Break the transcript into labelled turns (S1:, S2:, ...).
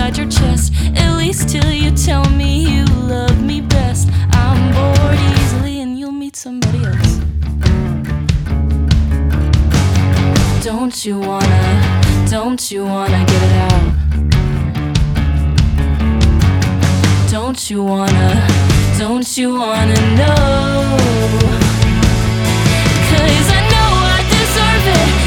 S1: inside your chest, at least till you tell me you love me best. I'm bored easily and you'll meet somebody else. Don't you wanna get it out? Don't you wanna know? 'Cause I know I deserve it.